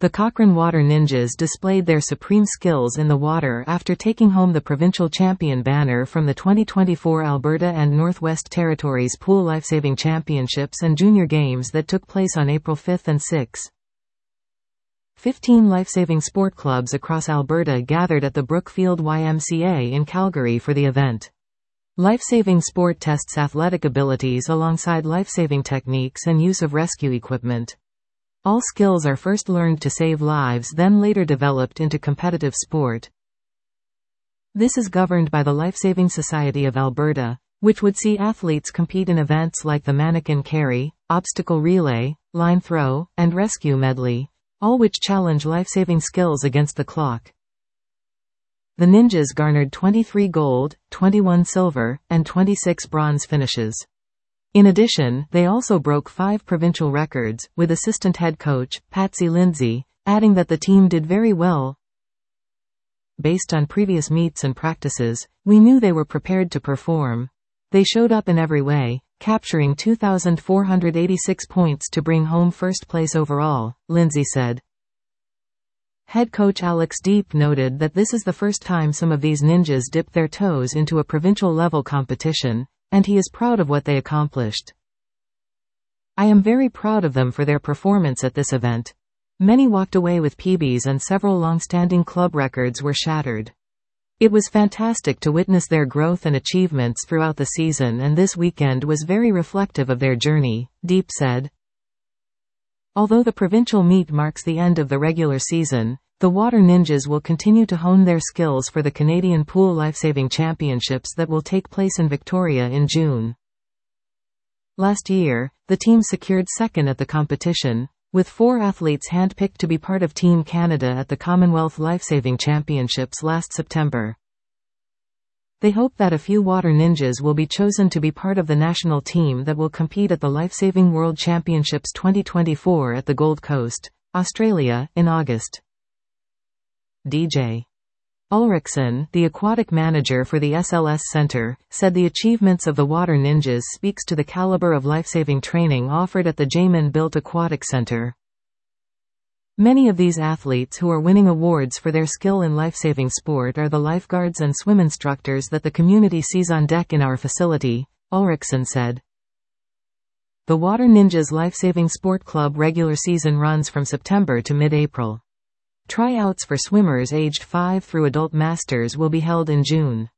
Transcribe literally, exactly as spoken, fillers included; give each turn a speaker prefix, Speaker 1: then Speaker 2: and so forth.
Speaker 1: The Cochrane Water Ninjas displayed their supreme skills in the water after taking home the provincial champion banner from the twenty twenty-four Alberta and Northwest Territories Pool Lifesaving Championships and Junior Games that took place on April fifth and sixth. Fifteen lifesaving sport clubs across Alberta gathered at the Brookfield Y M C A in Calgary for the event. Lifesaving sport tests athletic abilities alongside lifesaving techniques and use of rescue equipment. All skills are first learned to save lives, then later developed into competitive sport. This is governed by the Lifesaving Society of Alberta, which would see athletes compete in events like the mannequin carry, obstacle relay, line throw, and rescue medley, all which challenge lifesaving skills against the clock. The Ninjas garnered twenty-three gold, twenty-one silver, and twenty-six bronze finishes. In addition, they also broke five provincial records, with assistant head coach, Patsy Lindsay, adding that the team did very well. Based on previous meets and practices, we knew they were prepared to perform. They showed up in every way, capturing two thousand four hundred eighty-six points to bring home first place overall, Lindsay said. Head coach Alex Deep noted that this is the first time some of these ninjas dipped their toes into a provincial-level competition, and he is proud of what they accomplished. I am very proud of them for their performance at this event. Many walked away with P Bs and several long-standing club records were shattered. It was fantastic to witness their growth and achievements throughout the season, and this weekend was very reflective of their journey, Deep said. Although the provincial meet marks the end of the regular season, the Water Ninjas will continue to hone their skills for the Canadian Pool Lifesaving Championships that will take place in Victoria in June. Last year, the team secured second at the competition, with four athletes handpicked to be part of Team Canada at the Commonwealth Lifesaving Championships last September. They hope that a few Water Ninjas will be chosen to be part of the national team that will compete at the Lifesaving World Championships twenty twenty-four at the Gold Coast, Australia, in August. D J Ulrichsen, the aquatic manager for the S L S Centre, said the achievements of the Water Ninjas speaks to the caliber of lifesaving training offered at the Jamin-built Aquatic Centre. Many of these athletes who are winning awards for their skill in lifesaving sport are the lifeguards and swim instructors that the community sees on deck in our facility, Ulrichsen said. The Water Ninjas Lifesaving Sport Club regular season runs from September to mid-April. Tryouts for swimmers aged five through adult masters will be held in June.